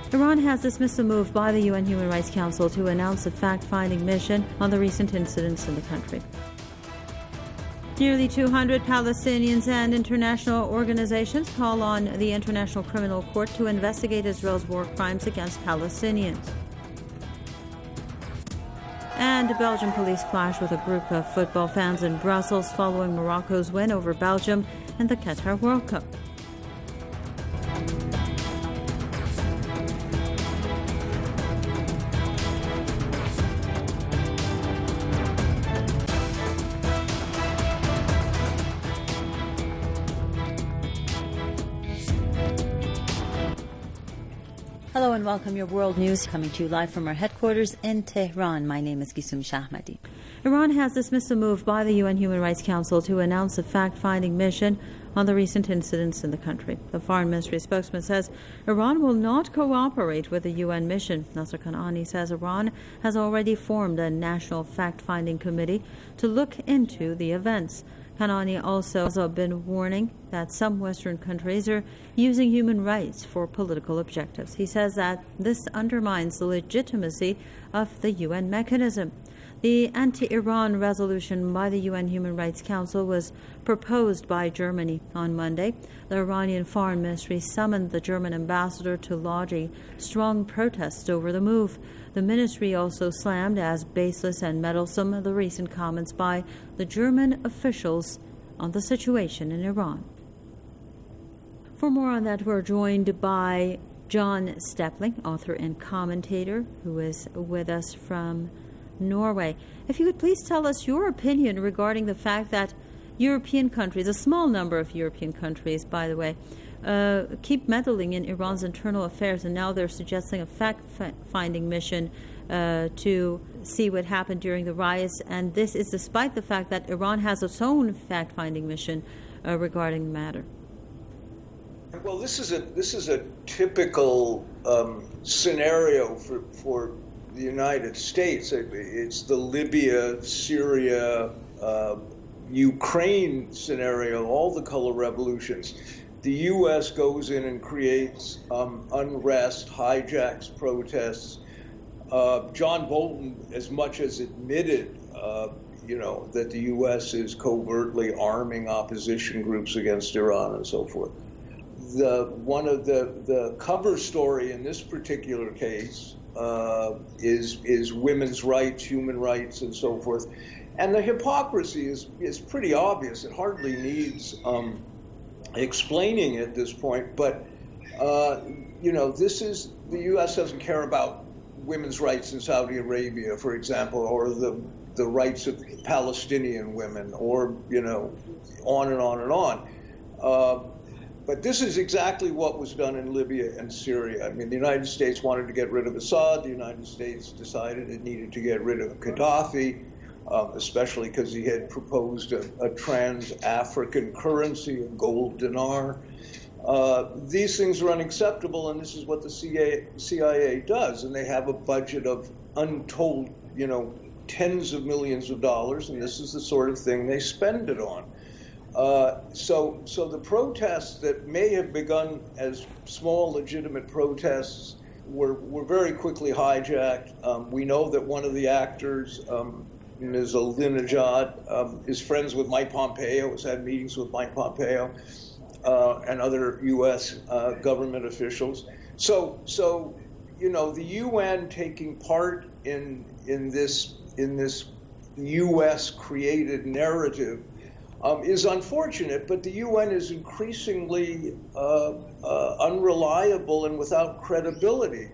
Iran has dismissed a move by the UN Human Rights Council to announce a fact-finding mission on the recent incidents in the country. Nearly 200 Palestinians and international organizations call on the International Criminal Court to investigate Israel's war crimes against Palestinians. And Belgian police clash with a group of football fans in Brussels following Morocco's win over Belgium in the Qatar World Cup. Hello and welcome. Your world news coming to you live from our headquarters in Tehran. My name is Gisum Shahmadi. Iran has dismissed a move by the UN Human Rights Council to announce a fact-finding mission on the recent incidents in the country. The Foreign Ministry spokesman says Iran will not cooperate with the UN mission. Nasser Kanani says Iran has already formed a national fact-finding committee to look into the events. Kanani also has been warning that some Western countries are using human rights for political objectives. He says that this undermines the legitimacy of the UN mechanism. The anti-Iran resolution by the UN Human Rights Council was proposed by Germany on Monday. The Iranian Foreign Ministry summoned the German ambassador to lodge a strong protest over the move. The ministry also slammed as baseless and meddlesome the recent comments by the German officials on the situation in Iran. For more on that, we're joined by John Stepling, author and commentator, who is with us from Norway. If you could please tell us your opinion regarding the fact that European countries, a small number of European countries, by the way, keep meddling in Iran's internal affairs, and now they're suggesting a fact-finding mission to see what happened during the riots, and this is despite the fact that Iran has its own fact-finding mission regarding the matter. Well, this is a typical scenario for the United States. It's the Libya, Syria, Ukraine scenario, all the color revolutions. The U.S. goes in and creates unrest, hijacks protests. John Bolton, as much as admitted, that the U.S. is covertly arming opposition groups against Iran and so forth. One of the cover story in this particular case is women's rights, human rights, and so forth. And the hypocrisy is pretty obvious. It hardly needs explaining at this point. But, this is, the U.S. doesn't care about women's rights in Saudi Arabia, for example, or the rights of Palestinian women, or, on and on and on. But this is exactly what was done in Libya and Syria. I mean, the United States wanted to get rid of Assad. The United States decided it needed to get rid of Gaddafi, especially because he had proposed a trans-African currency, a gold dinar. These things are unacceptable, and this is what the CIA does. And they have a budget of untold, tens of millions of dollars, and this is the sort of thing they spend it on. So the protests that may have begun as small, legitimate protests were very quickly hijacked. We know that one of the actors, Ms. Ahmadinejad, is friends with Mike Pompeo, has had meetings with Mike Pompeo and other U.S. Government officials. So the UN taking part in this U.S. created narrative is unfortunate, but the UN is increasingly unreliable and without credibility.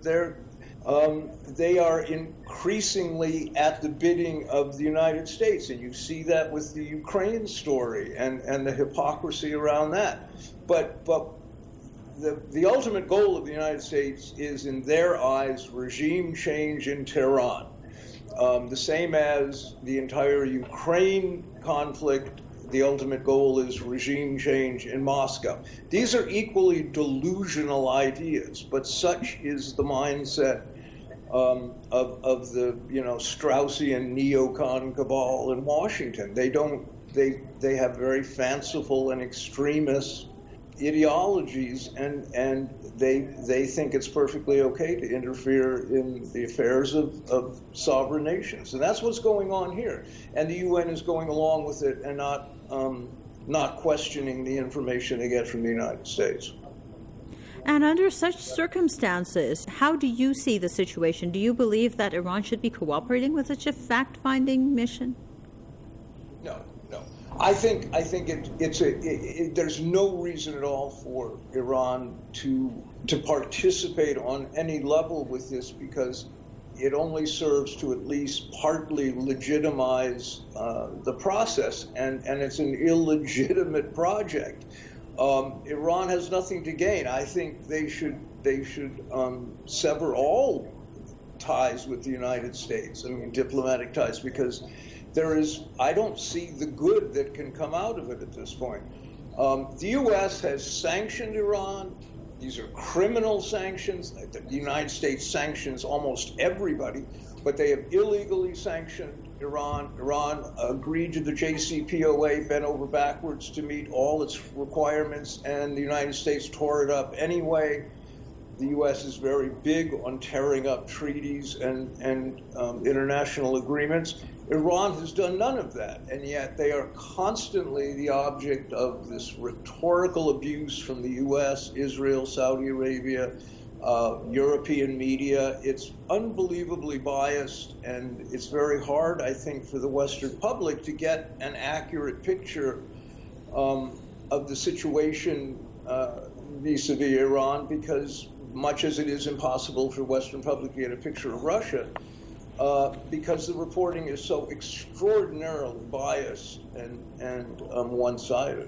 They are increasingly at the bidding of the United States, and you see that with the Ukraine story and the hypocrisy around that. But the ultimate goal of the United States is, in their eyes, regime change in Tehran. The same as the entire Ukraine conflict, the ultimate goal is regime change in Moscow. These are equally delusional ideas, but such is the mindset of the Straussian neocon cabal in Washington. They have very fanciful and extremist ideologies, and they think it's perfectly okay to interfere in the affairs of sovereign nations, and that's what's going on here. And the UN is going along with it and not questioning the information they get from the United States. And under such circumstances, how do you see the situation? Do you believe that Iran should be cooperating with such a fact-finding mission? No. I think there's no reason at all for Iran to participate on any level with this, because it only serves to at least partly legitimize the process, and it's an illegitimate project. Iran has nothing to gain. I think they should sever all ties with the United States. I mean, diplomatic ties, because I don't see the good that can come out of it at this point. The U.S. has sanctioned Iran. These are criminal sanctions. The United States sanctions almost everybody, but they have illegally sanctioned Iran. Iran agreed to the JCPOA, bent over backwards to meet all its requirements, and the United States tore it up anyway. The U.S. is very big on tearing up treaties and international agreements. Iran has done none of that, and yet they are constantly the object of this rhetorical abuse from the U.S., Israel, Saudi Arabia, European media. It's unbelievably biased, and it's very hard, I think, for the Western public to get an accurate picture of the situation vis-a-vis Iran, because much as it is impossible for Western public to get a picture of Russia, because the reporting is so extraordinarily biased and one-sided.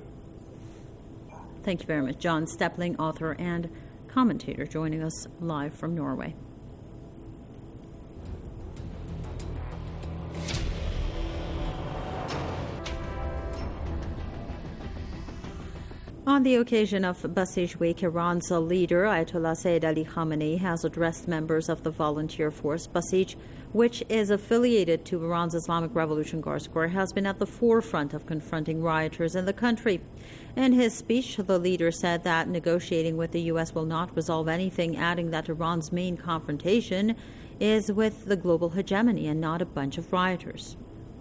Thank you very much. John Stepling, author and commentator, joining us live from Norway. On the occasion of Basij Week, Iran's leader, Ayatollah Sayyid Ali Khamenei, has addressed members of the volunteer force. Basij, which is affiliated to Iran's Islamic Revolution Guards Corps, has been at the forefront of confronting rioters in the country. In his speech, the leader said that negotiating with the U.S. will not resolve anything, adding that Iran's main confrontation is with the global hegemony and not a bunch of rioters.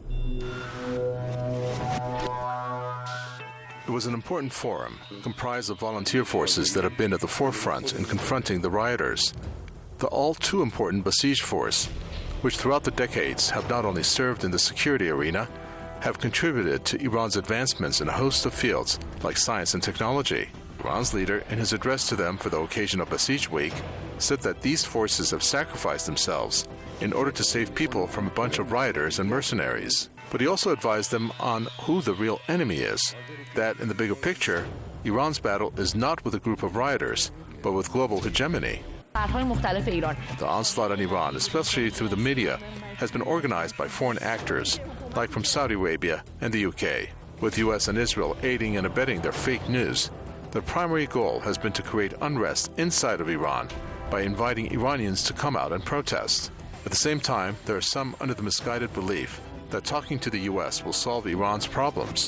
It was an important forum, comprised of volunteer forces that have been at the forefront in confronting the rioters. The all-too-important Basij force, which throughout the decades have not only served in the security arena, have contributed to Iran's advancements in a host of fields like science and technology. Iran's leader, in his address to them for the occasion of Basij Week, said that these forces have sacrificed themselves in order to save people from a bunch of rioters and mercenaries. But he also advised them on who the real enemy is, that in the bigger picture, Iran's battle is not with a group of rioters, but with global hegemony. The onslaught on Iran, especially through the media, has been organized by foreign actors, like from Saudi Arabia and the UK, with US and Israel aiding and abetting their fake news. Their primary goal has been to create unrest inside of Iran by inviting Iranians to come out and protest. At the same time, there are some under the misguided belief that talking to the U.S. will solve Iran's problems.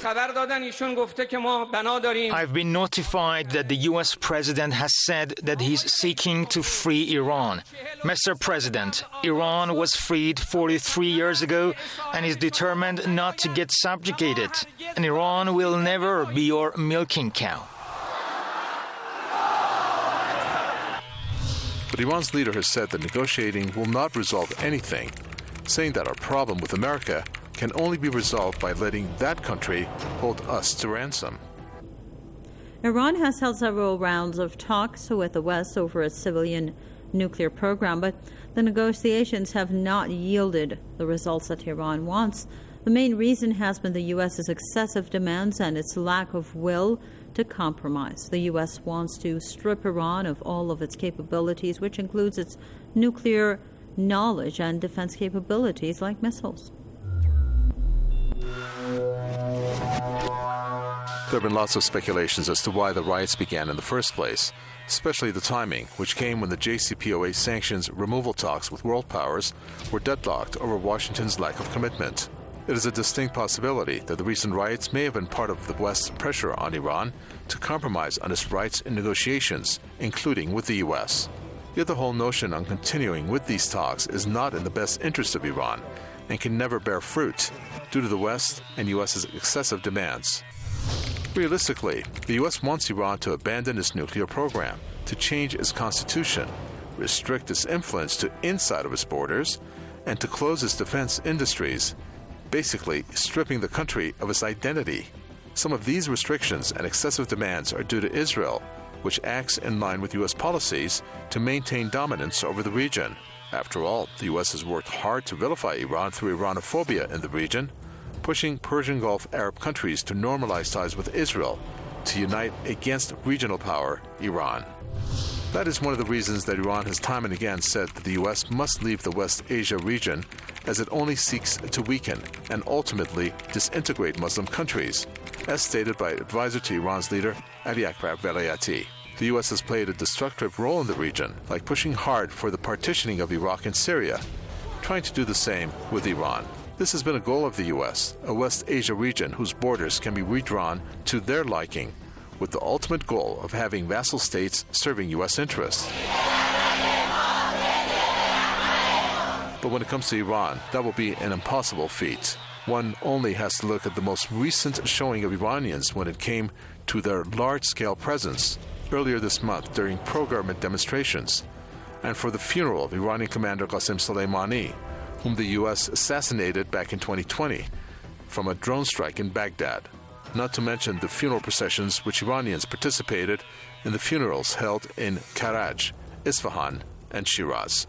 I've been notified that the U.S. president has said that he's seeking to free Iran. Mr. President, Iran was freed 43 years ago and is determined not to get subjugated, and Iran will never be your milking cow. But Iran's leader has said that negotiating will not resolve anything, saying that our problem with America can only be resolved by letting that country hold us to ransom. Iran has held several rounds of talks with the West over its civilian nuclear program, but the negotiations have not yielded the results that Iran wants. The main reason has been the U.S.'s excessive demands and its lack of will to compromise. The U.S. wants to strip Iran of all of its capabilities, which includes its nuclear knowledge and defense capabilities like missiles. There have been lots of speculations as to why the riots began in the first place, especially the timing, which came when the JCPOA sanctions removal talks with world powers were deadlocked over Washington's lack of commitment. It is a distinct possibility that the recent riots may have been part of the West's pressure on Iran to compromise on its rights in negotiations, including with the U.S. Yet the whole notion on continuing with these talks is not in the best interest of Iran and can never bear fruit due to the West and U.S.'s excessive demands. Realistically, the U.S. wants Iran to abandon its nuclear program, to change its constitution, restrict its influence to inside of its borders, and to close its defense industries, basically stripping the country of its identity. Some of these restrictions and excessive demands are due to Israel, which acts in line with U.S. policies to maintain dominance over the region. After all, the U.S. has worked hard to vilify Iran through Iranophobia in the region, pushing Persian Gulf Arab countries to normalize ties with Israel, to unite against regional power, Iran. That is one of the reasons that Iran has time and again said that the U.S. must leave the West Asia region, as it only seeks to weaken and ultimately disintegrate Muslim countries, as stated by advisor to Iran's leader, Ali Akbar Velayati. The U.S. has played a destructive role in the region, like pushing hard for the partitioning of Iraq and Syria, trying to do the same with Iran. This has been a goal of the U.S., a West Asia region whose borders can be redrawn to their liking, with the ultimate goal of having vassal states serving U.S. interests. But when it comes to Iran, that will be an impossible feat. One only has to look at the most recent showing of Iranians when it came to their large-scale presence earlier this month during pro-government demonstrations, and for the funeral of Iranian commander Qasem Soleimani, whom the U.S. assassinated back in 2020 from a drone strike in Baghdad. Not to mention the funeral processions which Iranians participated in the funerals held in Karaj, Isfahan, and Shiraz.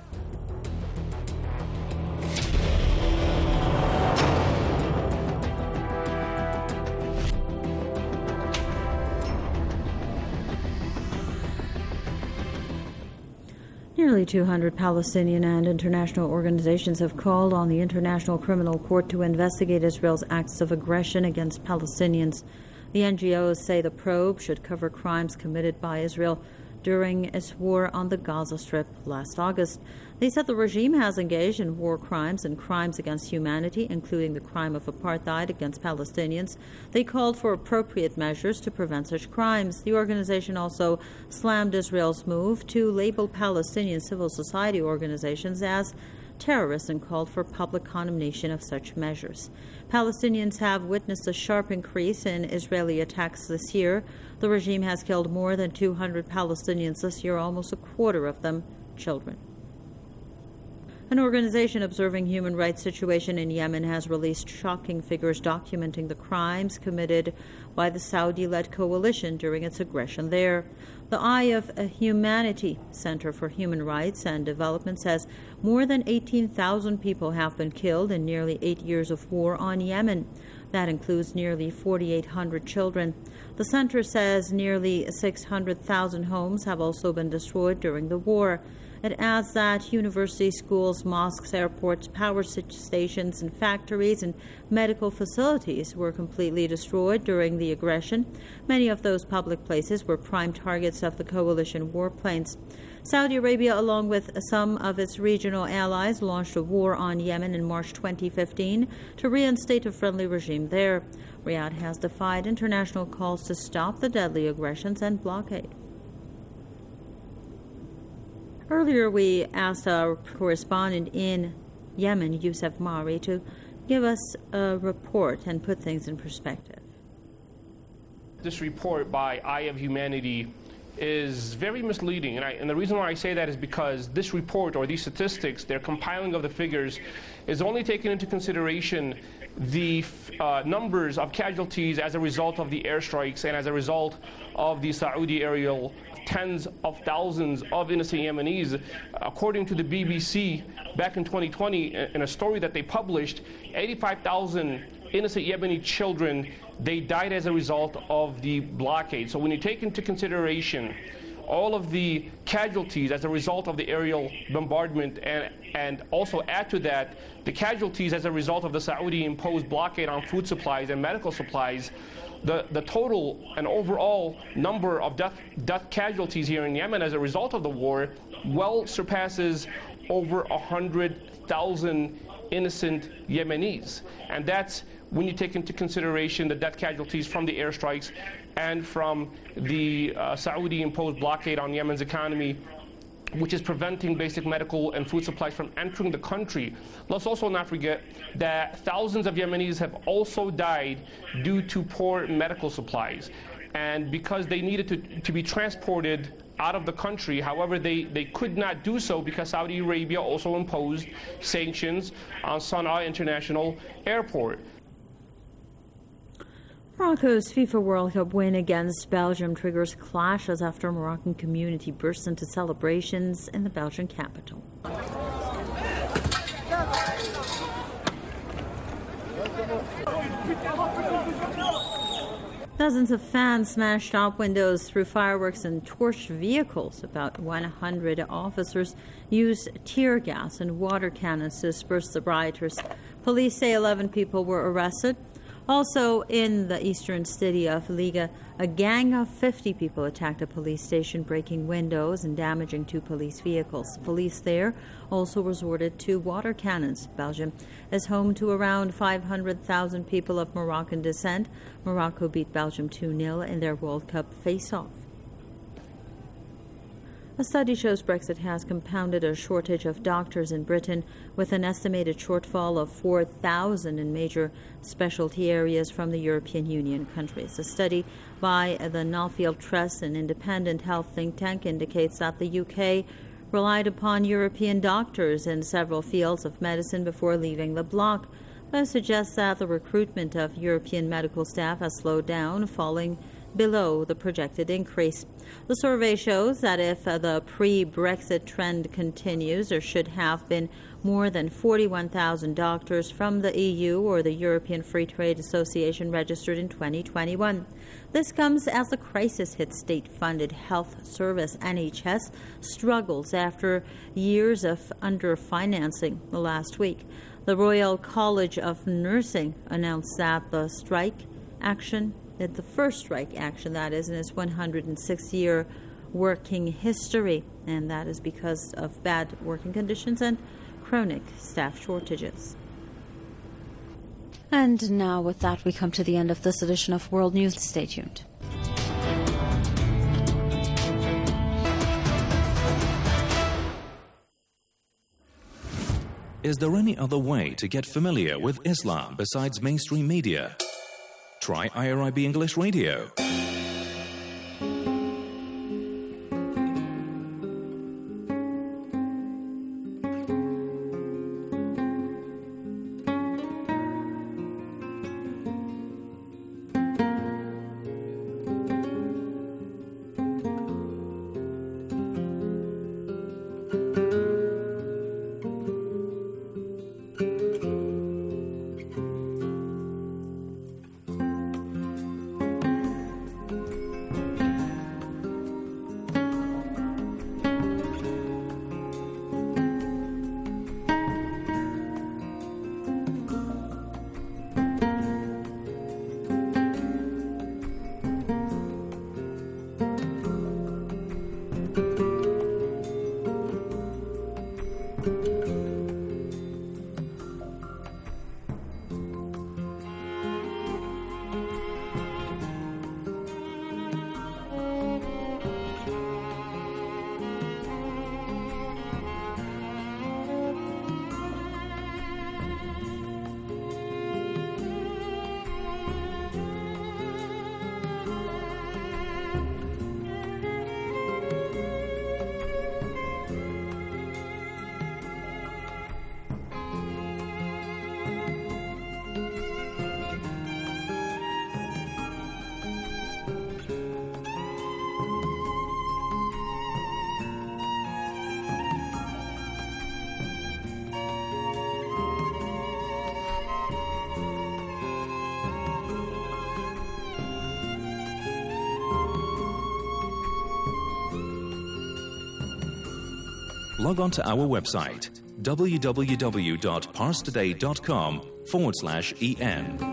Nearly 200 Palestinian and international organizations have called on the International Criminal Court to investigate Israel's acts of aggression against Palestinians. The NGOs say the probe should cover crimes committed by Israel during its war on the Gaza Strip last August. They said the regime has engaged in war crimes and crimes against humanity, including the crime of apartheid against Palestinians. They called for appropriate measures to prevent such crimes. The organization also slammed Israel's move to label Palestinian civil society organizations as terrorists and called for public condemnation of such measures. Palestinians have witnessed a sharp increase in Israeli attacks this year. The regime has killed more than 200 Palestinians this year, almost a quarter of them children. An organization observing human rights situation in Yemen has released shocking figures documenting the crimes committed by the Saudi-led coalition during its aggression there. The Eye of Humanity Center for Human Rights and Development says more than 18,000 people have been killed in nearly 8 years of war on Yemen. That includes nearly 4,800 children. The center says nearly 600,000 homes have also been destroyed during the war. It adds that universities, schools, mosques, airports, power stations, and factories and medical facilities were completely destroyed during the aggression. Many of those public places were prime targets of the coalition warplanes. Saudi Arabia, along with some of its regional allies, launched a war on Yemen in March 2015 to reinstate a friendly regime there. Riyadh has defied international calls to stop the deadly aggressions and blockade. Earlier, we asked our correspondent in Yemen, Youssef Mari, to give us a report and put things in perspective. This report by Eye of Humanity is very misleading, and the reason why I say that is because this report, or these statistics, their compiling of the figures, is only taking into consideration the numbers of casualties as a result of the airstrikes and as a result of the Saudi aerial tens of thousands of innocent Yemenis. According to the BBC, back in 2020, in a story that they published, 85,000 innocent Yemeni children, they died as a result of the blockade. So when you take into consideration all of the casualties as a result of the aerial bombardment, and also add to that the casualties as a result of the Saudi-imposed blockade on food supplies and medical supplies, the total and overall number of death casualties here in Yemen as a result of the war well surpasses over 100,000 innocent Yemenis. And that's when you take into consideration the death casualties from the airstrikes and from the Saudi-imposed blockade on Yemen's economy, which is preventing basic medical and food supplies from entering the country. Let's also not forget that thousands of Yemenis have also died due to poor medical supplies. And because they needed to be transported out of the country, however, they could not do so because Saudi Arabia also imposed sanctions on Sana'a International Airport. Morocco's FIFA World Cup win against Belgium triggers clashes after a Moroccan community burst into celebrations in the Belgian capital. Dozens of fans smashed shop windows, threw fireworks, and torched vehicles. About 100 officers used tear gas and water cannons to disperse the rioters. Police say 11 people were arrested. Also in the eastern city of Liga, a gang of 50 people attacked a police station, breaking windows and damaging 2 police vehicles. Police there also resorted to water cannons. Belgium is home to around 500,000 people of Moroccan descent. Morocco beat Belgium 2-0 in their World Cup face-off. A study shows Brexit has compounded a shortage of doctors in Britain, with an estimated shortfall of 4,000 in major specialty areas from the European Union countries. A study by the Nuffield Trust, an independent health think tank, indicates that the UK relied upon European doctors in several fields of medicine before leaving the bloc. This suggests that the recruitment of European medical staff has slowed down, falling below the projected increase. The survey shows that if the pre-Brexit trend continues, there should have been more than 41,000 doctors from the EU or the European Free Trade Association registered in 2021. This comes as the crisis hit state-funded health service NHS struggles after years of underfinancing. Last week, the Royal College of Nursing announced that the first strike action, that is, in its 106-year working history, and that is because of bad working conditions and chronic staff shortages. And now with that, we come to the end of this edition of World News. Stay tuned. Is there any other way to get familiar with Islam besides mainstream media? Try IRIB English Radio. Log on to our website, www.parstoday.com/en.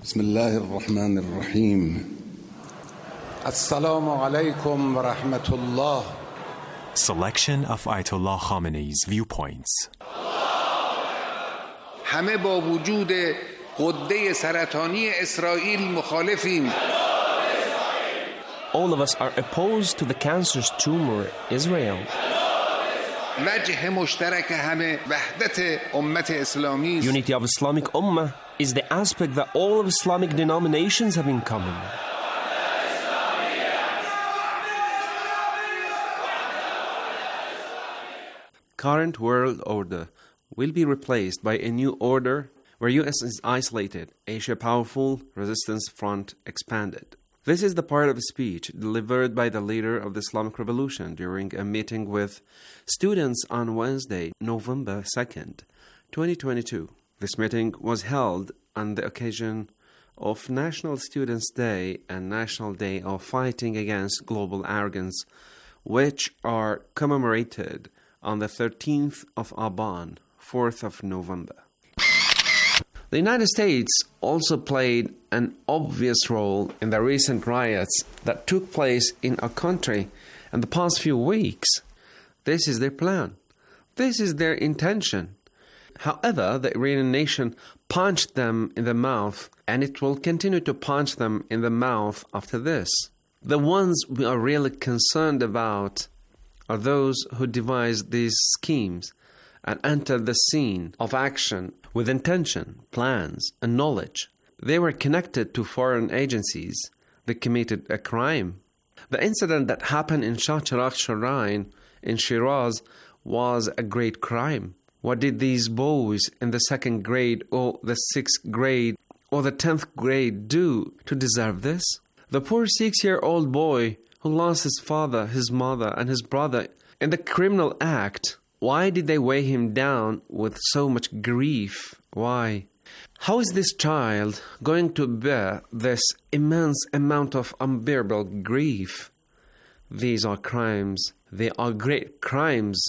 بسم الله الرحمن الرحیم. السلام علیکم و رحمت الله. Selection of Ayatollah Khamenei's viewpoints. همه با وجود غده سرطانی اسرائیل مخالفیم. All of us are opposed to the cancerous tumor Israel. وجه مشترک همه وحدت امت اسلامی. Unity of Islamic Ummah is the aspect that all of Islamic denominations have in common. Current world order will be replaced by a new order where US is isolated, Asia powerful, resistance front expanded. This is the part of a speech delivered by the leader of the Islamic Revolution during a meeting with students on Wednesday, November 2nd, 2022. This meeting was held on the occasion of National Students' Day and National Day of Fighting Against Global Arrogance, which are commemorated on the 13th of Aban, 4th of November. The United States also played an obvious role in the recent riots that took place in our country in the past few weeks. This is their plan. This is their intention. However, the Iranian nation punched them in the mouth, and it will continue to punch them in the mouth after this. The ones we are really concerned about are those who devised these schemes and entered the scene of action with intention, plans, and knowledge. They were connected to foreign agencies. They committed a crime. The incident that happened in Shah Cheragh Shrine in Shiraz was a great crime. What did these boys in the 2nd grade or the 6th grade or the 10th grade do to deserve this? The poor 6-year-old boy who lost his father, his mother, and his brother in the criminal act, why did they weigh him down with so much grief? Why? How is this child going to bear this immense amount of unbearable grief? These are crimes. They are great crimes.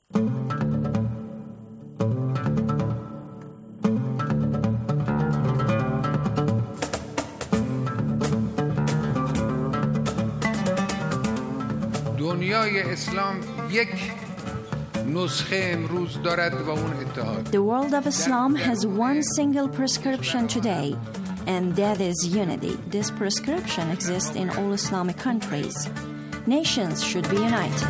دنیای اسلام یک نسخه امروز دارد و اون اتحاد. The world of Islam has one single prescription today, and that is unity. This prescription exists in all Islamic countries. Nations should be united.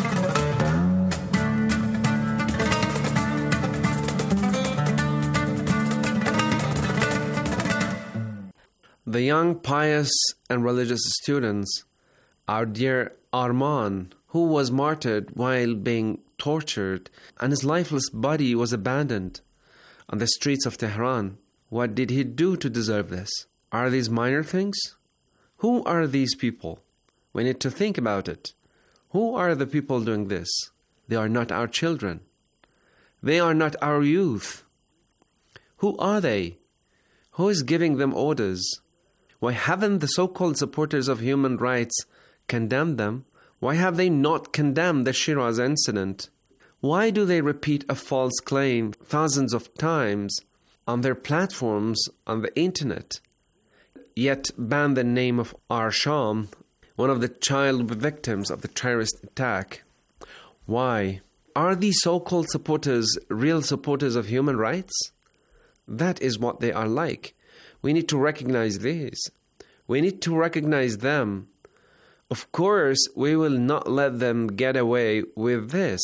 The young, pious, and religious students, our dear Arman, who was martyred while being tortured, and his lifeless body was abandoned on the streets of Tehran. What did he do to deserve this? Are these minor things? Who are these people? We need to think about it. Who are the people doing this? They are not our children. They are not our youth. Who are they? Who is giving them orders? Why haven't the so-called supporters of human rights condemned them? Why have they not condemned the Shiraz incident? Why do they repeat a false claim thousands of times on their platforms on the internet, yet ban the name of Arsham, one of the child victims of the terrorist attack? Why? Are these so-called supporters real supporters of human rights? That is what they are like. We need to recognize these. We need to recognize them. Of course, we will not let them get away with this.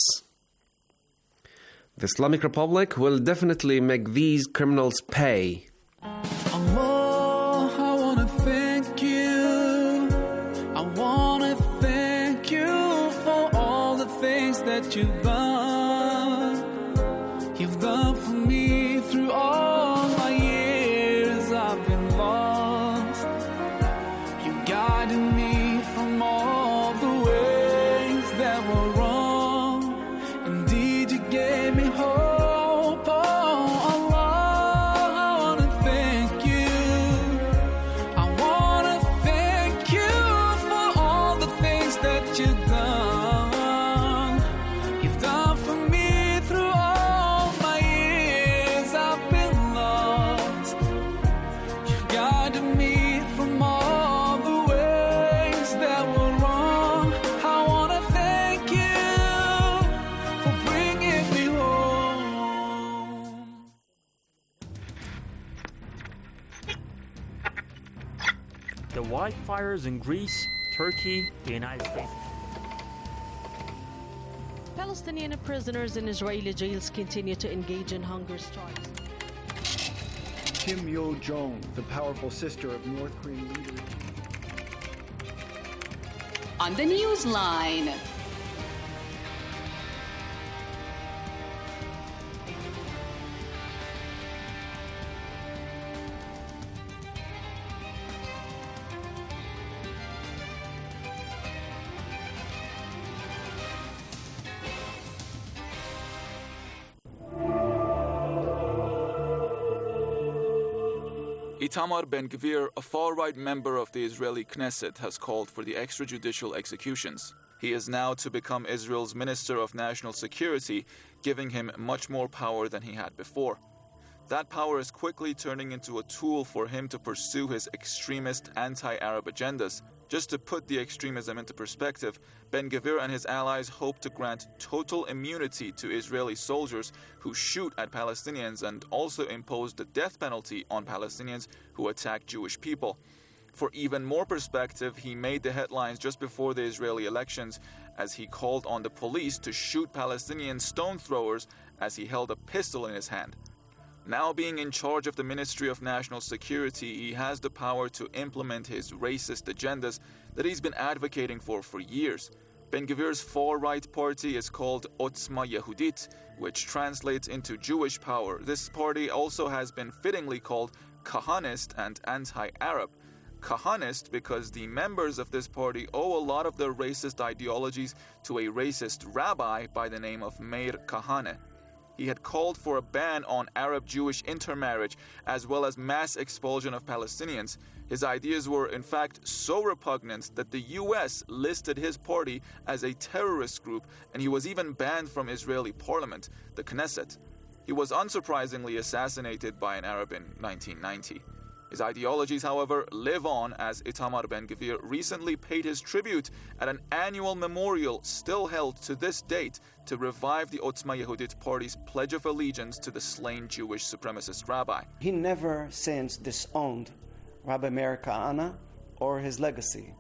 The Islamic Republic will definitely make these criminals pay. Allah, I want to thank you. I want to thank you for all the things that you've done. You've done for me through all my years I've been lost. You guided me from all the ways that were wrong. Indeed, you gave me hope. Oh, Allah, I want to thank you. I want to thank you for all the things that you've done. You've done for me through all my years. the wildfires in Greece, Turkey, the United States. Palestinian prisoners in Israeli jails continue to engage in hunger strikes. Kim Yo-jong, the powerful sister of North Korean leader. On the Newsline. Itamar Ben-Gvir, a far-right member of the Israeli Knesset, has called for the extrajudicial executions. He is now to become Israel's Minister of National Security, giving him much more power than he had before. That power is quickly turning into a tool for him to pursue his extremist anti-Arab agendas. Just to put the extremism into perspective, Ben-Gvir and his allies hope to grant total immunity to Israeli soldiers who shoot at Palestinians and also impose the death penalty on Palestinians who attack Jewish people. For even more perspective, he made the headlines just before the Israeli elections as he called on the police to shoot Palestinian stone throwers as he held a pistol in his hand. Now being in charge of the Ministry of National Security, he has the power to implement his racist agendas that he's been advocating for years. Ben-Gvir's far-right party is called Otzma Yehudit, which translates into Jewish power. This party also has been fittingly called Kahanist and anti-Arab. Kahanist because the members of this party owe a lot of their racist ideologies to a racist rabbi by the name of Meir Kahane. He had called for a ban on Arab-Jewish intermarriage as well as mass expulsion of Palestinians. His ideas were in fact so repugnant that the US listed his party as a terrorist group, and he was even banned from Israeli parliament, the Knesset. He was unsurprisingly assassinated by an Arab in 1990. His ideologies, however, live on as Itamar Ben-Gvir recently paid his tribute at an annual memorial still held to this date to revive the Otzma Yehudit party's pledge of allegiance to the slain Jewish supremacist rabbi. He never since disowned Rabbi Meir Kahane or his legacy.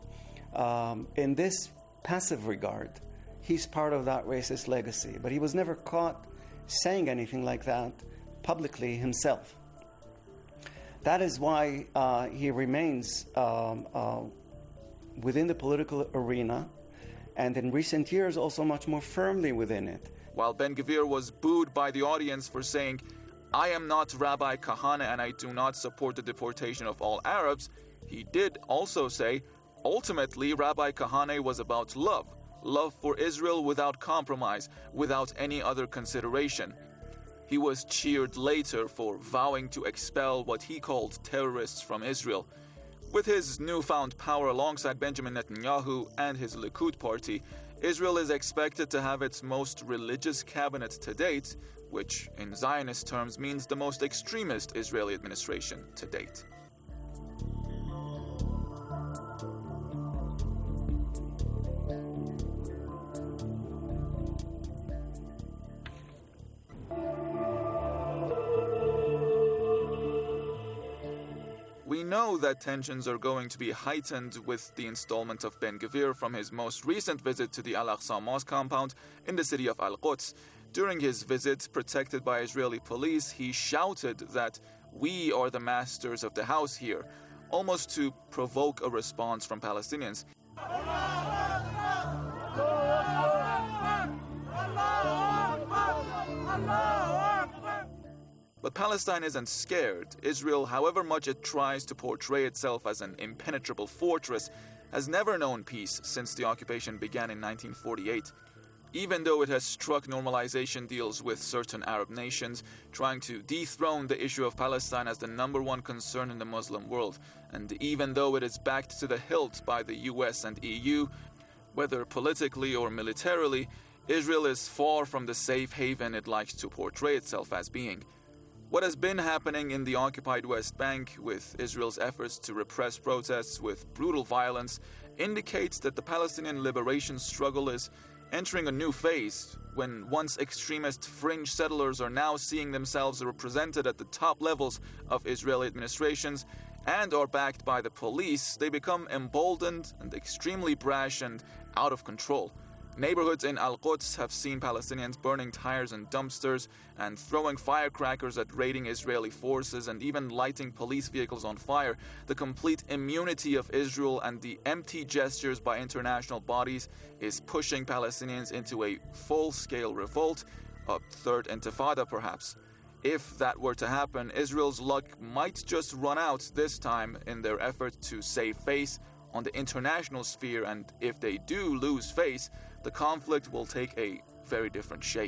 In this passive regard, he's part of that racist legacy, but he was never caught saying anything like that publicly himself. That is why he remains within the political arena, and in recent years also much more firmly within it. While Ben-Gvir was booed by the audience for saying, "I am not Rabbi Kahane and I do not support the deportation of all Arabs," he did also say, ultimately Rabbi Kahane was about love for Israel without compromise, without any other consideration. He was cheered later for vowing to expel what he called terrorists from Israel. With his newfound power alongside Benjamin Netanyahu and his Likud party, Israel is expected to have its most religious cabinet to date, which in Zionist terms means the most extremist Israeli administration to date. We know that tensions are going to be heightened with the installment of Ben-Gvir from his most recent visit to the Al-Aqsa Mosque compound in the city of Al-Quds. During his visit, protected by Israeli police, he shouted that we are the masters of the house here, almost to provoke a response from Palestinians. But Palestine isn't scared. Israel, however much it tries to portray itself as an impenetrable fortress, has never known peace since the occupation began in 1948. Even though it has struck normalization deals with certain Arab nations, trying to dethrone the issue of Palestine as the number one concern in the Muslim world, and even though it is backed to the hilt by the US and EU, whether politically or militarily, Israel is far from the safe haven it likes to portray itself as being. What has been happening in the occupied West Bank, with Israel's efforts to repress protests with brutal violence, indicates that the Palestinian liberation struggle is entering a new phase, when once extremist fringe settlers are now seeing themselves represented at the top levels of Israeli administrations. and are backed by the police, they become emboldened and extremely brash and out of control. Neighborhoods in Al-Quds have seen Palestinians burning tires in dumpsters and throwing firecrackers at raiding Israeli forces and even lighting police vehicles on fire. The complete immunity of Israel and the empty gestures by international bodies is pushing Palestinians into a full-scale revolt, a third intifada perhaps. If that were to happen, Israel's luck might just run out this time in their effort to save face on the international sphere, and if they do lose face, the conflict will take a very different shape.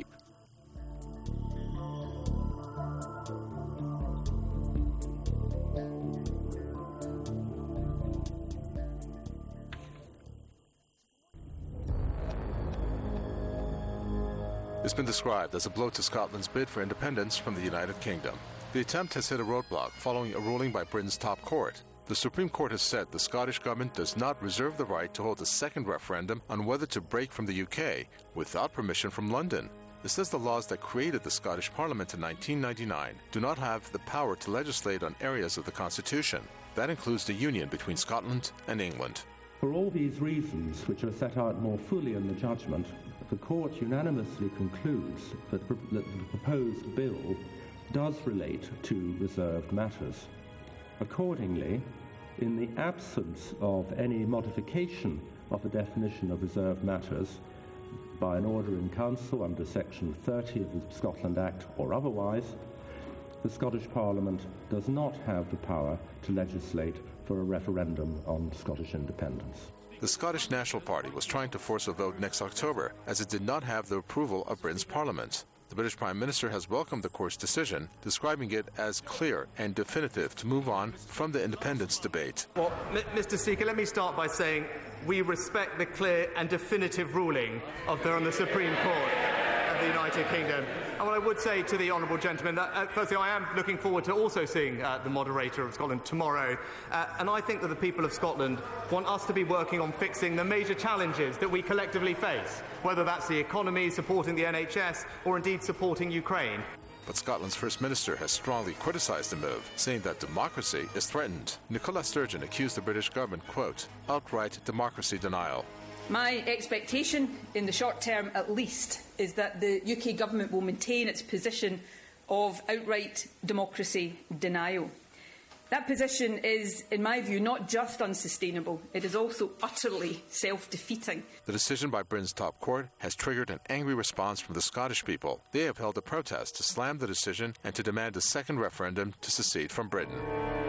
It's been described as a blow to Scotland's bid for independence from the United Kingdom. The attempt has hit a roadblock following a ruling by Britain's top court. The Supreme Court has said the Scottish Government does not reserve the right to hold a second referendum on whether to break from the UK without permission from London. It says the laws that created the Scottish Parliament in 1999 do not have the power to legislate on areas of the Constitution. That includes the union between Scotland and England. For all these reasons, which are set out more fully in the judgment, the Court unanimously concludes that the proposed bill does relate to reserved matters. Accordingly, in the absence of any modification of the definition of reserved matters by an order in Council under Section 30 of the Scotland Act or otherwise, the Scottish Parliament does not have the power to legislate for a referendum on Scottish independence. The Scottish National Party was trying to force a vote next October, as it did not have the approval of Britain's Parliament. The British Prime Minister has welcomed the court's decision, describing it as clear and definitive to move on from the independence debate. Well, Mr. Speaker, let me start by saying we respect the clear and definitive ruling of the Supreme Court of the United Kingdom. And what I would say to the honourable gentleman, that, firstly, I am looking forward to also seeing the moderator of Scotland tomorrow. And I think that the people of Scotland want us to be working on fixing the major challenges that we collectively face, whether that's the economy, supporting the NHS, or indeed supporting Ukraine. But Scotland's First Minister has strongly criticised the move, saying that democracy is threatened. Nicola Sturgeon accused the British government, quote, outright democracy denial. My expectation, in the short term at least, is that the UK government will maintain its position of outright democracy denial. That position is, in my view, not just unsustainable, it is also utterly self-defeating. The decision by Britain's top court has triggered an angry response from the Scottish people. They have held a protest to slam the decision and to demand a second referendum to secede from Britain.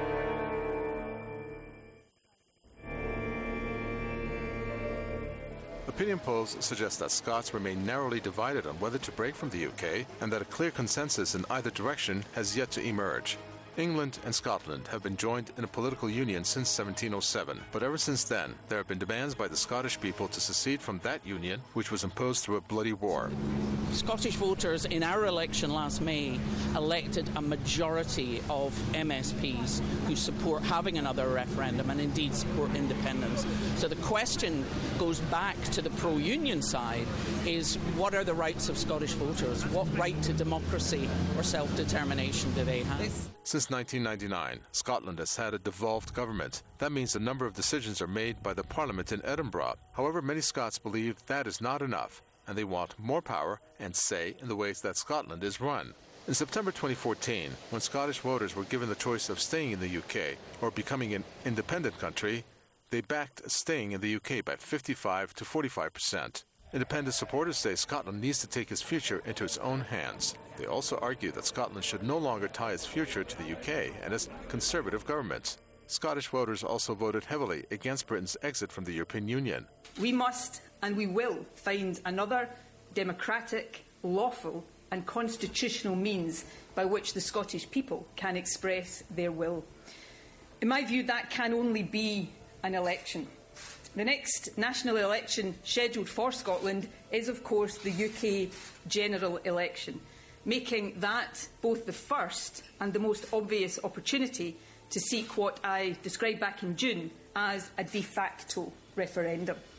Opinion polls suggest that Scots remain narrowly divided on whether to break from the UK and that a clear consensus in either direction has yet to emerge. England and Scotland have been joined in a political union since 1707, but ever since then, there have been demands by the Scottish people to secede from that union, which was imposed through a bloody war. Scottish voters in our election last May elected a majority of MSPs who support having another referendum and indeed support independence. So the question goes back to the pro-union side, is what are the rights of Scottish voters? What right to democracy or self-determination do they have? Since 1999, Scotland has had a devolved government. That means a number of decisions are made by the Parliament in Edinburgh. However, many Scots believe that is not enough, and they want more power and say in the ways that Scotland is run. In September 2014, when Scottish voters were given the choice of staying in the UK or becoming an independent country, they backed staying in the UK by 55 to 45%. Independent supporters say Scotland needs to take its future into its own hands. They also argue that Scotland should no longer tie its future to the UK and its conservative government. Scottish voters also voted heavily against Britain's exit from the European Union. We must and we will find another democratic, lawful and constitutional means by which the Scottish people can express their will. In my view, that can only be an election. The next national election scheduled for Scotland is, of course, the UK general election, making that both the first and the most obvious opportunity to seek what I described back in June as a de facto referendum.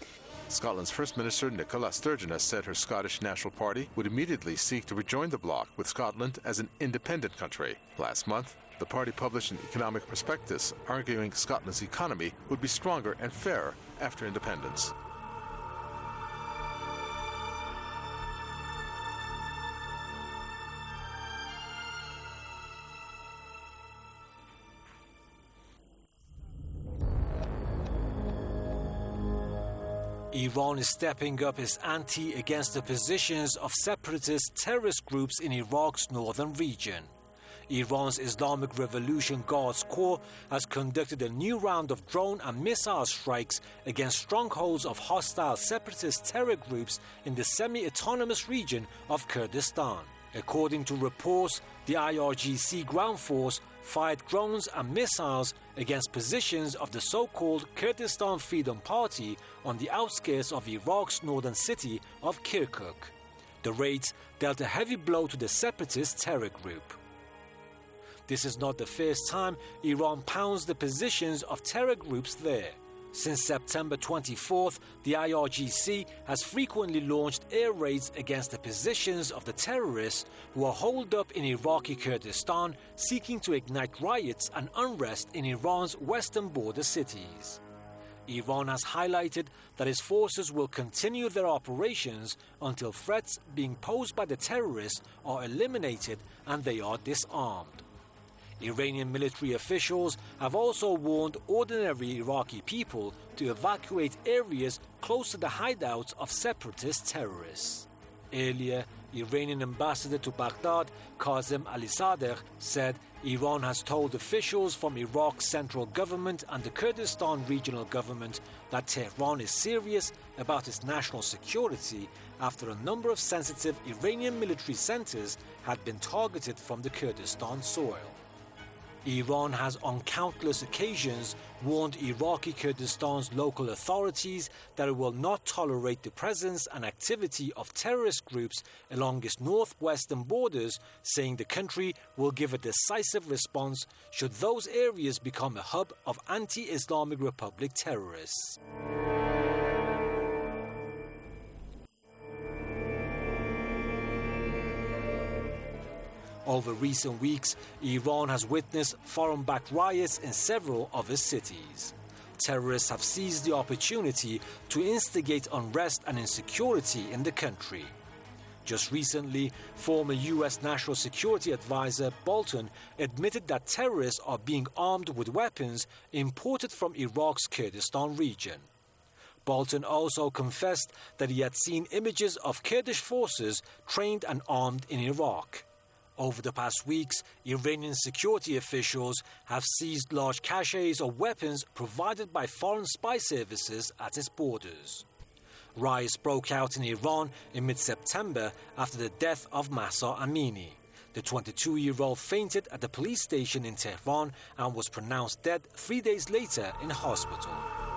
Scotland's First Minister Nicola Sturgeon has said her Scottish National Party would immediately seek to rejoin the bloc with Scotland as an independent country. Last month, the party published an economic prospectus arguing Scotland's economy would be stronger and fairer after independence. Iran is stepping up its ante against the positions of separatist terrorist groups in Iraq's northern region. Iran's Islamic Revolution Guards Corps has conducted a new round of drone and missile strikes against strongholds of hostile separatist terror groups in the semi-autonomous region of Kurdistan. According to reports, the IRGC ground force fired drones and missiles against positions of the so-called Kurdistan Freedom Party on the outskirts of Iraq's northern city of Kirkuk. The raids dealt a heavy blow to the separatist terror group. This is not the first time Iran pounds the positions of terror groups there. Since September 24th, the IRGC has frequently launched air raids against the positions of the terrorists who are holed up in Iraqi Kurdistan, seeking to ignite riots and unrest in Iran's western border cities. Iran has highlighted that its forces will continue their operations until threats being posed by the terrorists are eliminated and they are disarmed. Iranian military officials have also warned ordinary Iraqi people to evacuate areas close to the hideouts of separatist terrorists. Earlier, Iranian ambassador to Baghdad, Kazem Ali-Sadegh, said Iran has told officials from Iraq's central government and the Kurdistan regional government that Tehran is serious about its national security after a number of sensitive Iranian military centers had been targeted from the Kurdistan soil. Iran has on countless occasions warned Iraqi Kurdistan's local authorities that it will not tolerate the presence and activity of terrorist groups along its northwestern borders, saying the country will give a decisive response should those areas become a hub of anti-Islamic Republic terrorists. Over recent weeks, Iran has witnessed foreign-backed riots in several of its cities. Terrorists have seized the opportunity to instigate unrest and insecurity in the country. Just recently, former U.S. National Security Advisor Bolton admitted that terrorists are being armed with weapons imported from Iraq's Kurdistan region. Bolton also confessed that he had seen images of Kurdish forces trained and armed in Iraq. Over the past weeks, Iranian security officials have seized large caches of weapons provided by foreign spy services at its borders. Riots broke out in Iran in mid-September after the death of Mahsa Amini. The 22-year-old fainted at the police station in Tehran and was pronounced dead 3 days later in hospital.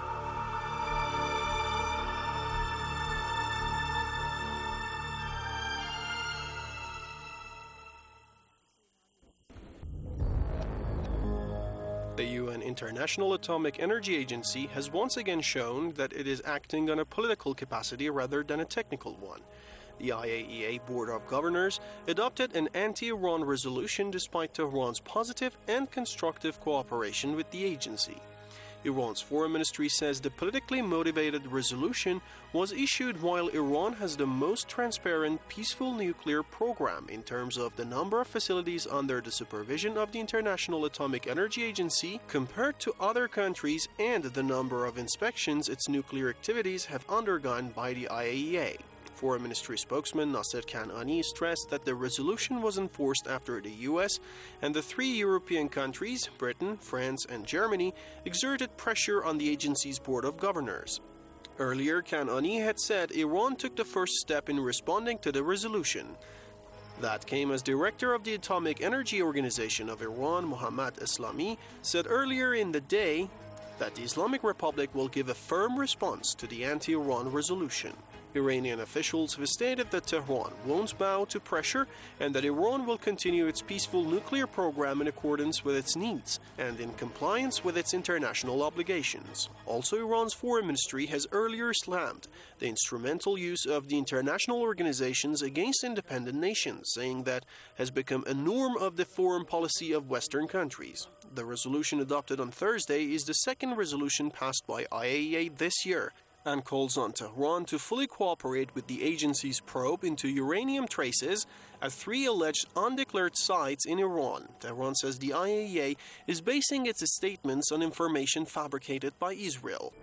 The UN International Atomic Energy Agency has once again shown that it is acting on a political capacity rather than a technical one. The IAEA Board of Governors adopted an anti-Iran resolution despite Tehran's positive and constructive cooperation with the agency. Iran's foreign ministry says the politically motivated resolution was issued while Iran has the most transparent, peaceful nuclear program in terms of the number of facilities under the supervision of the International Atomic Energy Agency compared to other countries and the number of inspections its nuclear activities have undergone by the IAEA. Foreign Ministry spokesman Nasser Kanani stressed that the resolution was enforced after the US and the 3 European countries, Britain, France, and Germany, exerted pressure on the agency's Board of Governors. Earlier, Kanani had said Iran took the first step in responding to the resolution. That came as director of the Atomic Energy Organization of Iran, Mohammad Eslami, said earlier in the day that the Islamic Republic will give a firm response to the anti-Iran resolution. Iranian officials have stated that Tehran won't bow to pressure and that Iran will continue its peaceful nuclear program in accordance with its needs and in compliance with its international obligations. Also, Iran's foreign ministry has earlier slammed the instrumental use of the international organizations against independent nations, saying that has become a norm of the foreign policy of Western countries. The resolution adopted on Thursday is the second resolution passed by IAEA this year, and calls on Tehran to fully cooperate with the agency's probe into uranium traces at 3 alleged undeclared sites in Iran. Tehran says the IAEA is basing its statements on information fabricated by Israel.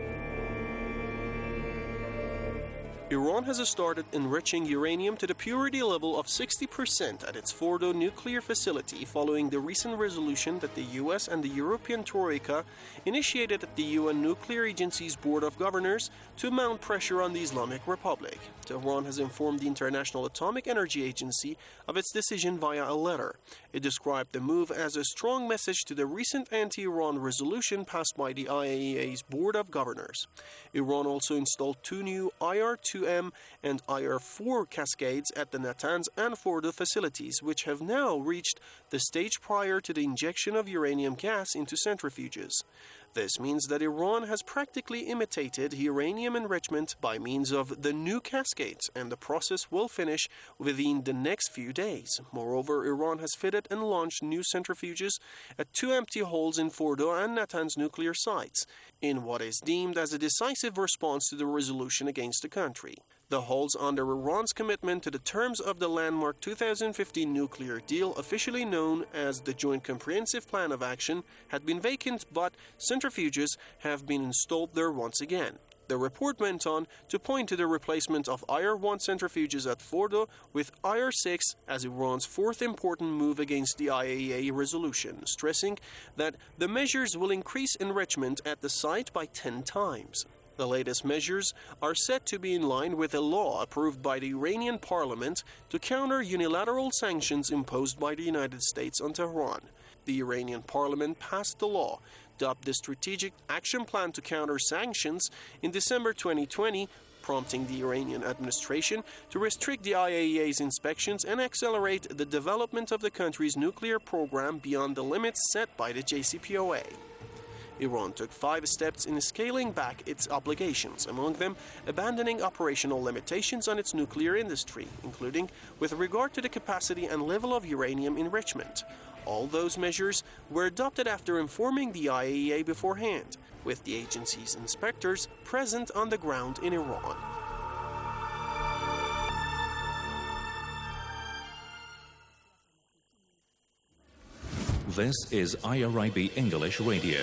Iran has started enriching uranium to the purity level of 60% at its Fordo nuclear facility following the recent resolution that the US and the European Troika initiated at the UN Nuclear Agency's Board of Governors to mount pressure on the Islamic Republic. Tehran has informed the International Atomic Energy Agency of its decision via a letter. It described the move as a strong message to the recent anti-Iran resolution passed by the IAEA's Board of Governors. Iran also installed 2 new IR-2M and IR-4 cascades at the Natanz and Fordo facilities, which have now reached the stage prior to the injection of uranium gas into centrifuges. This means that Iran has practically imitated uranium enrichment by means of the new cascades, and the process will finish within the next few days. Moreover, Iran has fitted and launched new centrifuges at 2 empty holes in Fordo and Natanz nuclear sites, in what is deemed as a decisive response to the resolution against the country. The holes under Iran's commitment to the terms of the landmark 2015 nuclear deal, officially known as the Joint Comprehensive Plan of Action, had been vacant, but centrifuges have been installed there once again. The report went on to point to the replacement of IR-1 centrifuges at Fordo with IR-6 as Iran's fourth important move against the IAEA resolution, stressing that the measures will increase enrichment at the site by 10 times. The latest measures are set to be in line with a law approved by the Iranian parliament to counter unilateral sanctions imposed by the United States on Tehran. The Iranian parliament passed the law, dubbed the Strategic Action Plan to Counter Sanctions, in December 2020, prompting the Iranian administration to restrict the IAEA's inspections and accelerate the development of the country's nuclear program beyond the limits set by the JCPOA. Iran took 5 steps in scaling back its obligations, among them abandoning operational limitations on its nuclear industry, including with regard to the capacity and level of uranium enrichment. All those measures were adopted after informing the IAEA beforehand, with the agency's inspectors present on the ground in Iran. This is IRIB English Radio.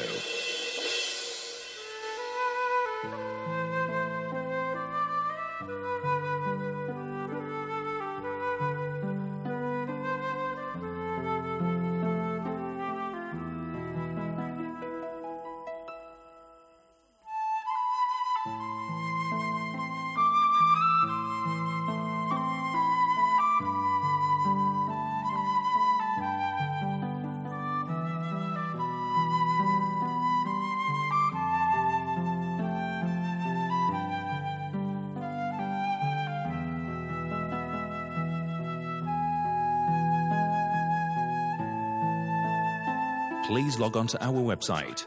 Please log on to our website,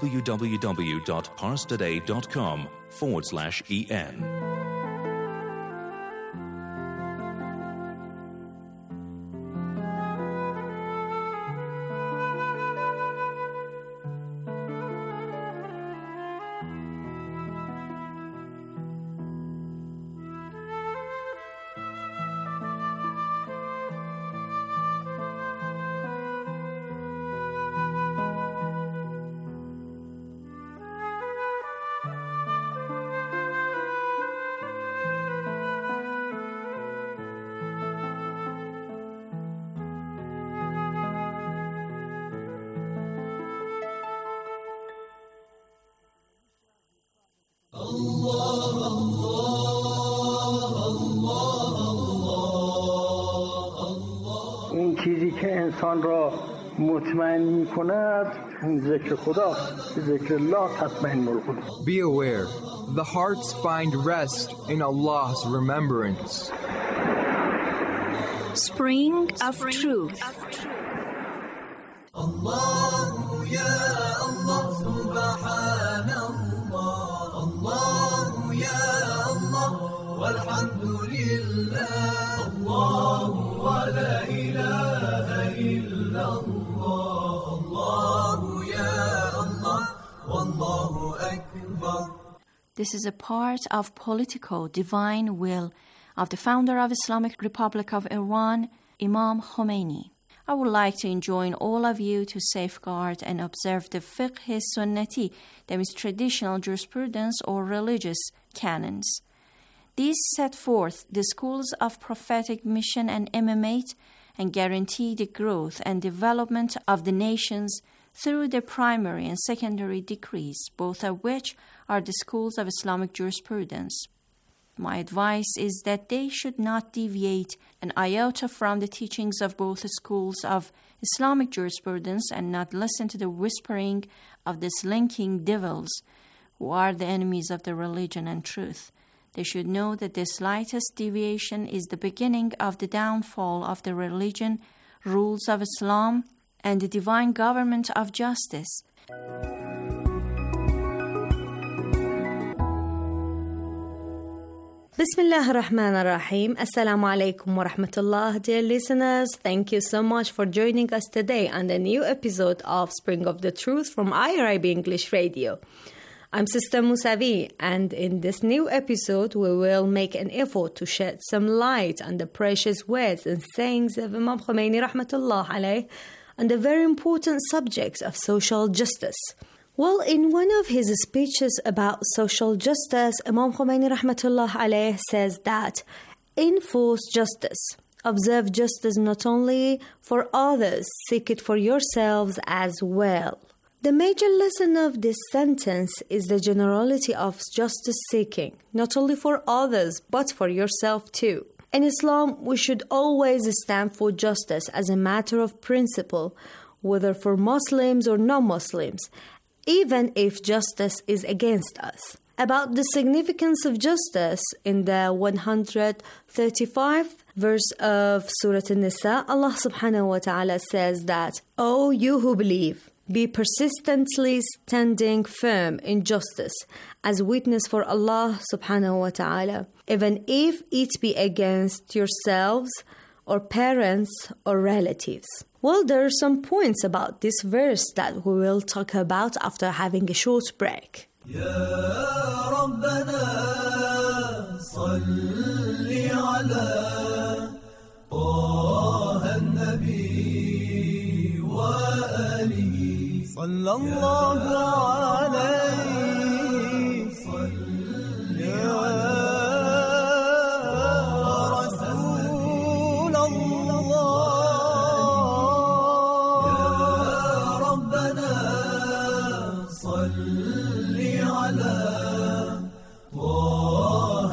www.parstoday.com/en. این چیزی که انسان را مطمئن می‌کند ذکر خدا ذکر الله تطمئن القلوب. Be aware, the hearts find rest in Allah's remembrance. Spring of Truth. الله يا الله سبحان الله الله يا الله والحمد لله الله ولا إله إلا الله الله يا الله والله أكبر. This is a part of political divine will of the founder of Islamic Republic of Iran, Imam Khomeini. I would like to enjoin all of you to safeguard and observe the fiqh sunnati, that is traditional jurisprudence or religious canons. These set forth the schools of prophetic mission and emanate and guarantee the growth and development of the nations through the primary and secondary decrees, both of which are the schools of Islamic jurisprudence. My advice is that they should not deviate an iota from the teachings of both schools of Islamic jurisprudence and not listen to the whispering of the slinking devils who are the enemies of the religion and truth. They should know that the slightest deviation is the beginning of the downfall of the religion, rules of Islam, and the divine government of justice. Bismillah ar-Rahman ar-Rahim. Assalamu alaikum wa rahmatullah. Dear listeners, thank you so much for joining us today on the new episode of Spring of the Truth from IRIB English Radio. I'm Sister Musavi, and in this new episode, we will make an effort to shed some light on the precious words and sayings of Imam Khomeini rahmatullah alayh on the very important subject of social justice. Well, in one of his speeches about social justice, Imam Khomeini rahmatullah alayh says that enforce justice, observe justice not only for others, seek it for yourselves as well. The major lesson of this sentence is the generality of justice seeking, not only for others, but for yourself too. In Islam, we should always stand for justice as a matter of principle, whether for Muslims or non-Muslims, even if justice is against us. About the significance of justice, in the 135th verse of Surah An-Nisa, Allah subhanahu wa ta'ala says that, "O you who believe, be persistently standing firm in justice as witness for Allah subhanahu wa ta'ala, even if it be against yourselves or parents or relatives." Well, there are some points about this verse that we will talk about after having a short break. يا ربنا صل على طه النبي وآله صلى الله عليه صل يا رسول الله يا ربنا صل على طه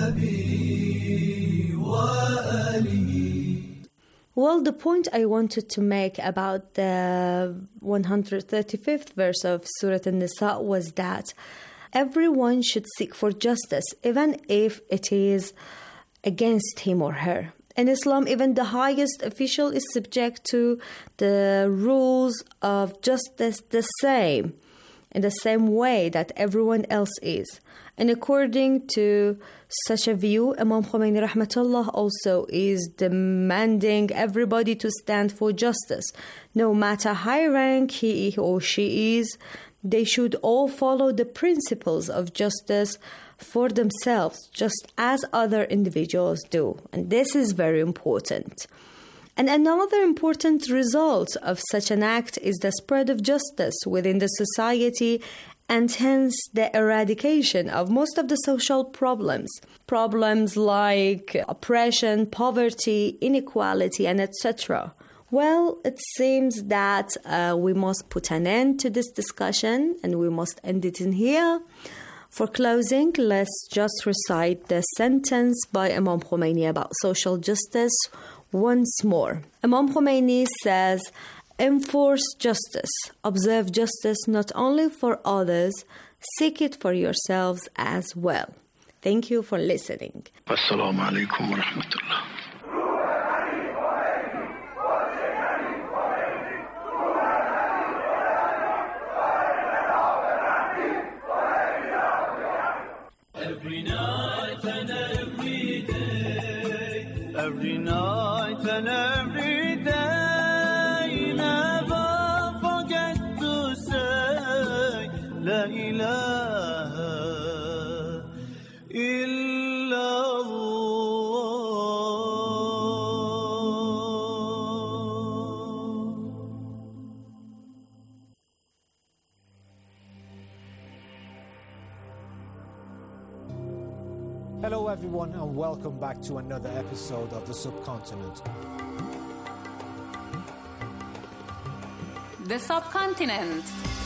النبي وآله. Well, the point I wanted to make about the 135th verse of Surah An-Nisa was that everyone should seek for justice, even if it is against him or her. In Islam, even the highest official is subject to the rules of justice in the same way that everyone else is. And according to such a view, Imam Khomeini rahmatullah also is demanding everybody to stand for justice. No matter high rank he or she is, they should all follow the principles of justice for themselves, just as other individuals do. And this is very important. And another important result of such an act is the spread of justice within the society and hence the eradication of most of the social problems. Problems like oppression, poverty, inequality, and etc. Well, it seems that we must put an end to this discussion and we must end it in here. For closing, let's just recite the sentence by Imam Khomeini about social justice once more. Imam Khomeini says, Enforce justice. Observe justice not only for others, seek it for yourselves as well. Thank you for listening. Assalamu alaikum wa rahmatullah. Every night and every day, every night and every day, never forget to say La ilaha illallah. Hello everyone and welcome back to another episode of The Subcontinent. The Subcontinent.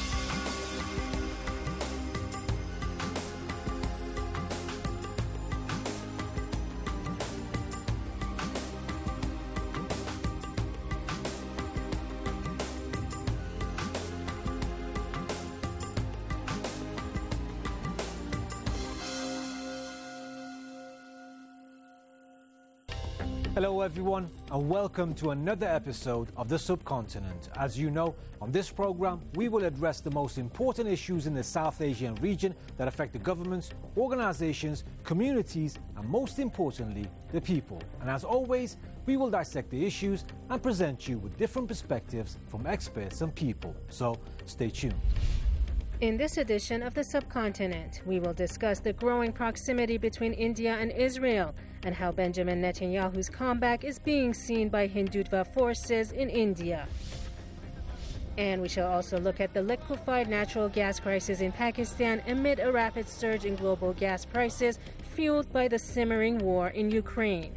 Hello everyone and welcome to another episode of The Subcontinent. As you know, on this program we will address the most important issues in the South Asian region that affect the governments, organizations, communities and most importantly, the people. And as always, we will dissect the issues and present you with different perspectives from experts and people. So stay tuned. In this edition of The Subcontinent, we will discuss the growing proximity between India and Israel and how Benjamin Netanyahu's comeback is being seen by Hindutva forces in India. And we shall also look at the liquefied natural gas crisis in Pakistan amid a rapid surge in global gas prices fueled by the simmering war in Ukraine.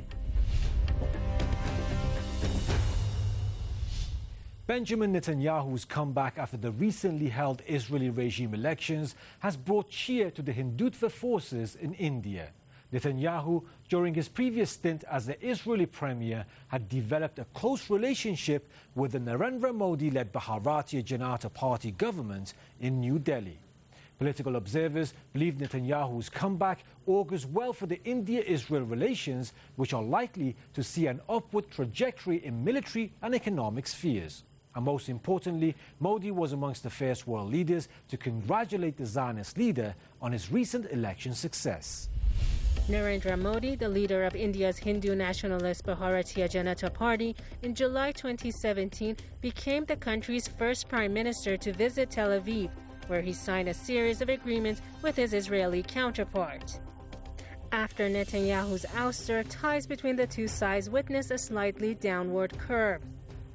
Benjamin Netanyahu's comeback after the recently held Israeli regime elections has brought cheer to the Hindutva forces in India. Netanyahu, during his previous stint as the Israeli premier, had developed a close relationship with the Narendra Modi-led Bharatiya Janata Party government in New Delhi. Political observers believe Netanyahu's comeback augurs well for the India-Israel relations, which are likely to see an upward trajectory in military and economic spheres. And most importantly, Modi was amongst the first world leaders to congratulate the Zionist leader on his recent election success. Narendra Modi, the leader of India's Hindu nationalist Bharatiya Janata Party, in July 2017 became the country's first prime minister to visit Tel Aviv, where he signed a series of agreements with his Israeli counterpart. After Netanyahu's ouster, ties between the two sides witnessed a slightly downward curve.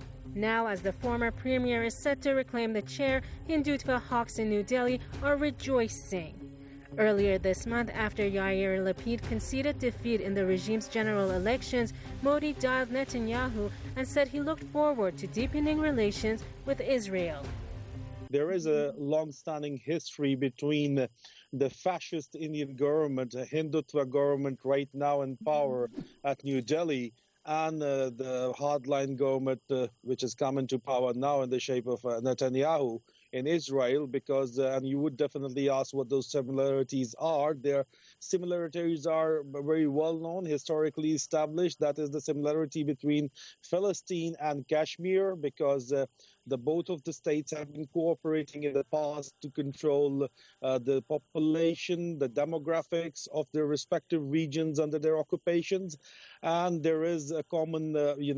Now, as the former premier is set to reclaim the chair, Hindutva hawks in New Delhi are rejoicing. Earlier this month, after Yair Lapid conceded defeat in the regime's general elections, Modi dialed Netanyahu and said he looked forward to deepening relations with Israel. There is a long-standing history between the fascist Indian government, the Hindutva government right now in power at New Delhi, and the hardline government which has come into power now in the shape of Netanyahu in Israel, because, and you would definitely ask what those similarities are. Their similarities are very well known, historically established. That is the similarity between Palestine and Kashmir, because the both of the states have been cooperating in the past to control the population, the demographics of their respective regions under their occupations. And there is a common,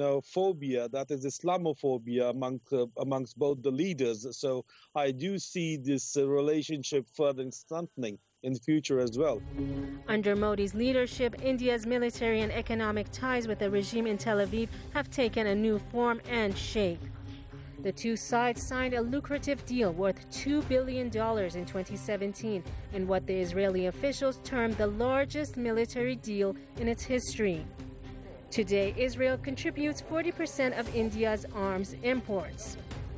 phobia, that is Islamophobia amongst both the leaders. So I do see this relationship further strengthening in the future as well. Under Modi's leadership, India's military and economic ties with the regime in Tel Aviv have taken a new form and shape. The two sides signed a lucrative deal worth $2 billion in 2017 in what the Israeli officials termed the largest military deal in its history. Today, Israel contributes 40% of India's arms imports.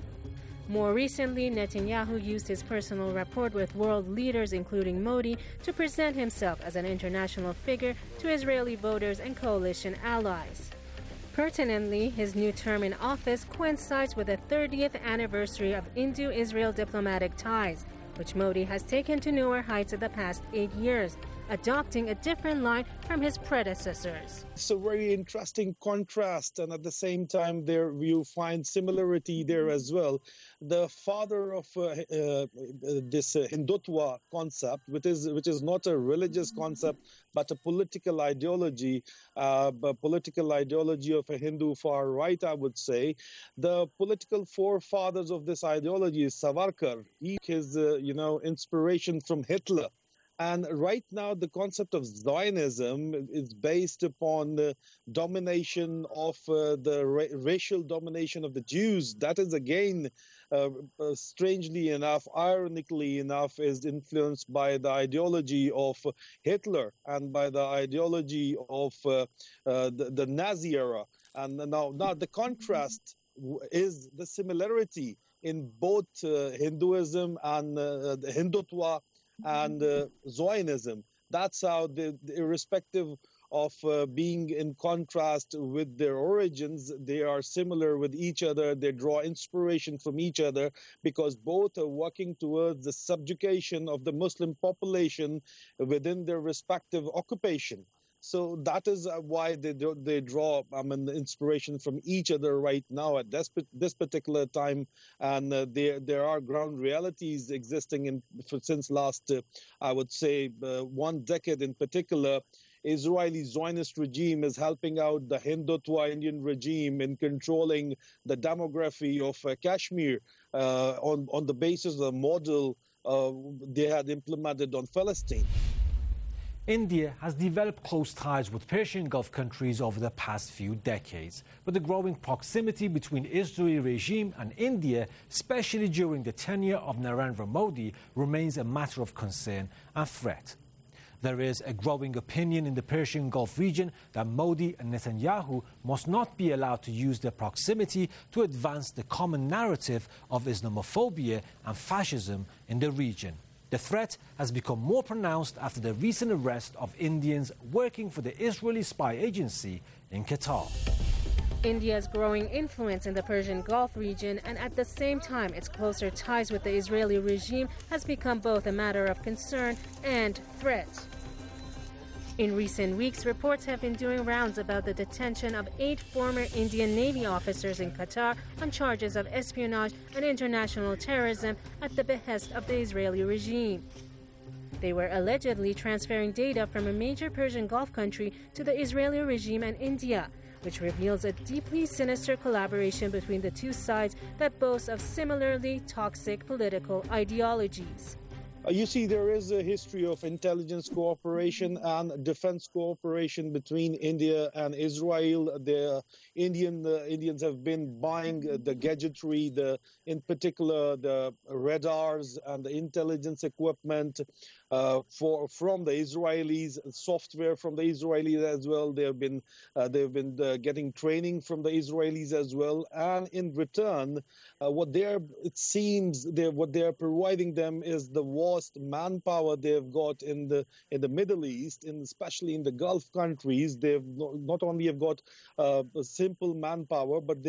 More recently, Netanyahu used his personal rapport with world leaders, including Modi, to present himself as an international figure to Israeli voters and coalition allies. Pertinently, his new term in office coincides with the 30th anniversary of Indo-Israel diplomatic ties, which Modi has taken to newer heights in the past 8 years, adopting a different line from his predecessors. It's a very interesting contrast, and at the same time, there you find similarity there as well. The father of this Hindutva concept, which is not a religious concept but a political ideology, of a Hindu far right, I would say. The political forefathers of this ideology is Savarkar. He is, inspiration from Hitler. And right now, the concept of Zionism is based upon the domination of racial domination of the Jews. That is, again, strangely enough, ironically enough, is influenced by the ideology of Hitler and by the ideology of the Nazi era. And now the contrast is the similarity in both Hinduism and Hindutva and Zionism. That's how, irrespective of being in contrast with their origins, they are similar with each other. They draw inspiration from each other because both are working towards the subjugation of the Muslim population within their respective occupation. So that is why they draw inspiration from each other right now at this particular time. And there are ground realities existing since last, I would say, 1 decade in particular. Israeli Zionist regime is helping out the Hindutva Indian regime in controlling the demography of Kashmir on the basis of the model they had implemented on Palestine. India has developed close ties with Persian Gulf countries over the past few decades, but the growing proximity between Israeli regime and India, especially during the tenure of Narendra Modi, remains a matter of concern and threat. There is a growing opinion in the Persian Gulf region that Modi and Netanyahu must not be allowed to use their proximity to advance the common narrative of Islamophobia and fascism in the region. The threat has become more pronounced after the recent arrest of Indians working for the Israeli spy agency in Qatar. India's growing influence in the Persian Gulf region and at the same time its closer ties with the Israeli regime has become both a matter of concern and threat. In recent weeks, reports have been doing rounds about the detention of 8 former Indian Navy officers in Qatar on charges of espionage and international terrorism at the behest of the Israeli regime. They were allegedly transferring data from a major Persian Gulf country to the Israeli regime and India, which reveals a deeply sinister collaboration between the two sides that boasts of similarly toxic political ideologies. You see, there is a history of intelligence cooperation and defense cooperation between India and Israel. The Indians have been buying the gadgetry, in particular the radars and the intelligence equipment from the Israelis, software from the Israelis as well. They've been getting training from the Israelis as well, and in return, what they are providing them is the vast manpower they've got in the Middle East, especially in the Gulf countries. They've not only have got simple manpower, but